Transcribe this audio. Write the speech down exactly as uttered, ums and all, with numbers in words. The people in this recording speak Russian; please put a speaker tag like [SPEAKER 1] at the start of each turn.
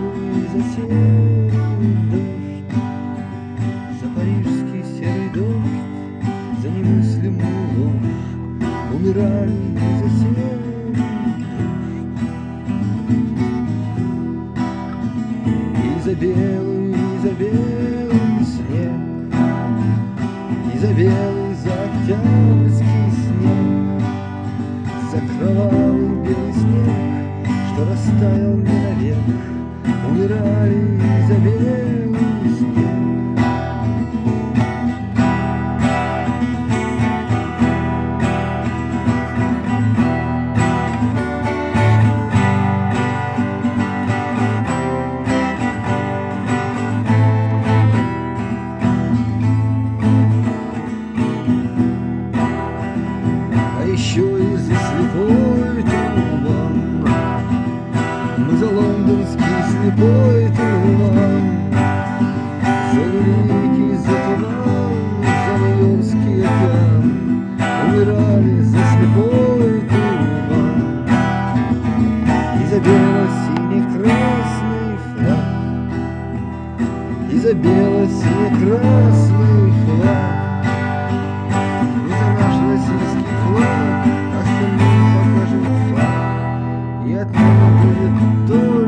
[SPEAKER 1] белый, за серый дождь, за парижский серый дождь, за немыслимую ложь умирали за серый дождь. И за белый, и за белый снег, и за белый, за октябрьский снег, за кровавый белый снег, что растаял не навек, умирали за белый снег. А еще и за слепой туман, мы за лондонский слепой туман, за великий, за туман, за нью-йоркский океан, умирали за слепой туман. И за бело-синий-красный флаг, и за бело-синий-красный флаг, и за наш российский флаг остальным покажем флаг, и от него будет только